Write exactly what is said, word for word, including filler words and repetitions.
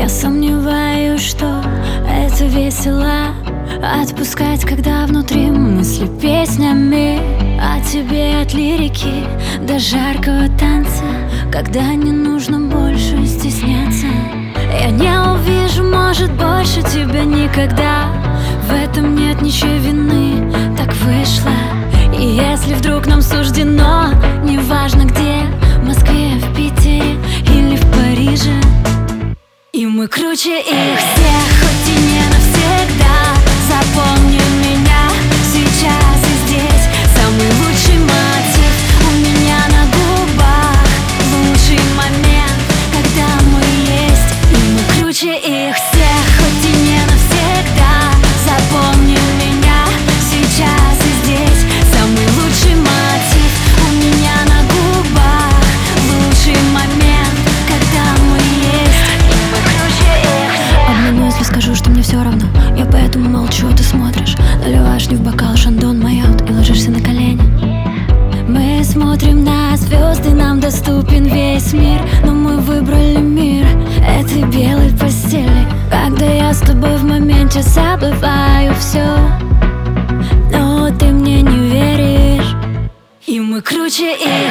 сомневаюсь, что это весело отпускать, когда внутри мысли песнями о тебе, от лирики до жаркого танца, когда не нужно больше стесняться. Я не увижу, может, больше тебя никогда. В этом нет ничьей вины, так вышло. И если вдруг нам суждено, неважно где, в Москве, в Питере или в Париже, и мы круче их всех, хоть и не навсегда. Запомни меня сейчас и здесь. Самый лучший мотив у меня на губах. Лучший момент, когда мы есть, и мы круче их всех, хоть и не навсегда. Запомни меня сейчас и здесь. Самый лучший мотив у меня на губах. Лучший момент, когда мы есть, и мы круче их всех. Обману, если скажу, что мне все равно. Я поэтому молчу, ты смотришь. Наливаешь не в бокал шандон майот и ложишься на колени. Мы смотрим на звезды, нам доступен весь мир, но мы выбрали мир этой белой постели. Когда я с тобой в моменте забываю все, но ты мне не веришь, и мы круче их